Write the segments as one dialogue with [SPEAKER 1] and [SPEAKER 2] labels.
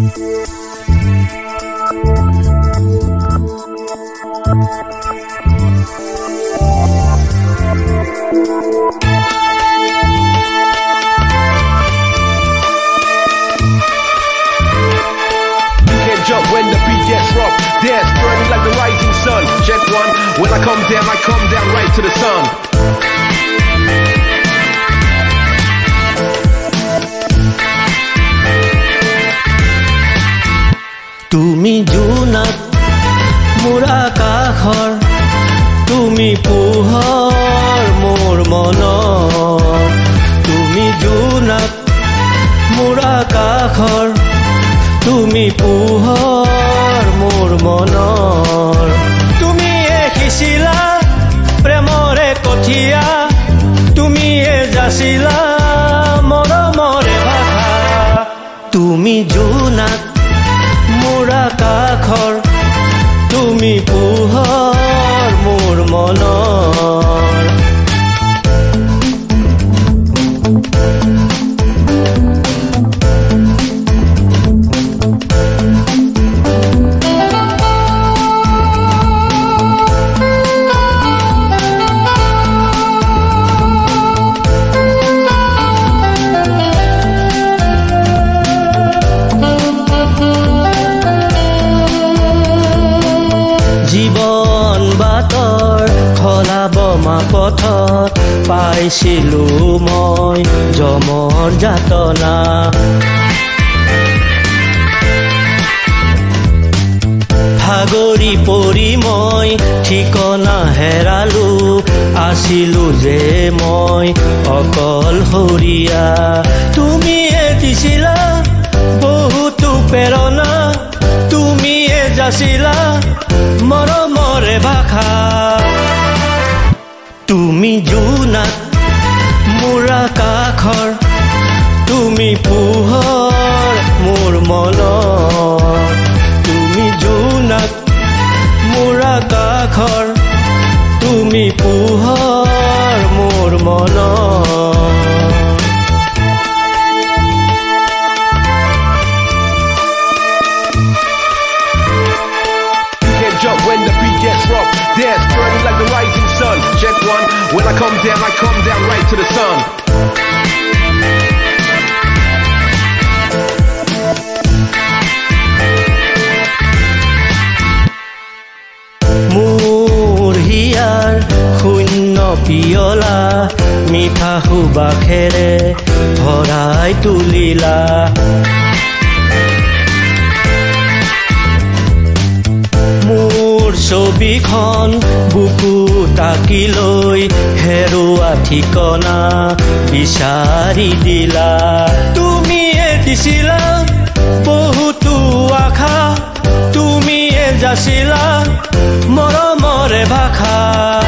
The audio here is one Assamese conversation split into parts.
[SPEAKER 1] Jump when the beat gets rough. Dance burning like the rising sun. Check one. When I come down right to the sun.
[SPEAKER 2] তুমি জোনাক মোৰ আকাশৰ তুমি পোহৰ মোৰ মনৰ তুমি জোনাক মোৰ আকাশৰ তুমি পোহৰ মোৰ মনৰ তুমি সিঁচিলা প্ৰেমৰে কঠিয়া তুমি যাচিলা মৰমৰে ভাষা তুমি জোনাক মোৰ আকাশৰ তুমি পোহৰ মোৰ মনৰ জীৱন বাটৰ খলাব পথত পাইছিলো মই জমৰ যাতনা ভাগৰি পৰি মই ঠিকনা হেৰালো আছিলো যে মই অকলশৰীয়া তুমিয়ে দিছিলা বহুতো প্ৰেৰণা তুমিয়ে যাচিলা মৰমৰে ভাষা তুমি জোনাক মোৰ আকাশৰ তুমি পোহৰ মোৰ মনৰ তুমি জোনাক মোৰ আকাশৰ তুমি পোহৰ মোৰ মনৰ
[SPEAKER 1] Jump when the beat gets rough. Dance burning like the rising sun. Check one. When I come down right to the sun.
[SPEAKER 2] মোৰ হিয়াৰ শূন্য পিয়লা মিঠা সুবাসেৰে ভৰাই তুলিলা মোৰ ছবিখন বুকু তাকি লৈ হেৰুৱা ঠিকনা বিচাৰি দিলা তুমিয়ে দিছিলা বহুতো আশা তুমিয়ে যাচিলা মৰমৰে ভাষা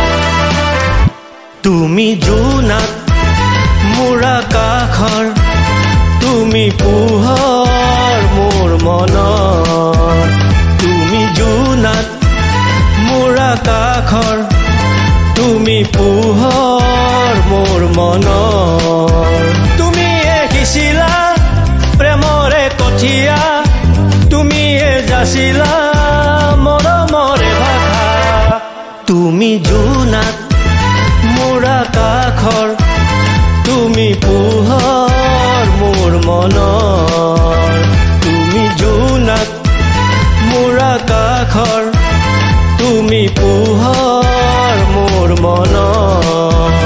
[SPEAKER 2] তুমি জোনাক মোৰ আকাশৰ তুমি পোহৰ মোৰ মনৰ তুমি জোনাক মোৰ আকাশৰ তুমি পোহৰ মোৰ মনৰ তুমিয়ে সিঁচিলা প্ৰেমৰে কঠিয়া তুমিয়ে যাচিলা মৰমৰে ভাষা তুমি জোনাক মোৰ আকাশৰ তুমি পোহৰ মোৰ মনৰ তুমি জোনাক মোৰ আকাশৰ তুমি পোহৰ মোৰ মনৰ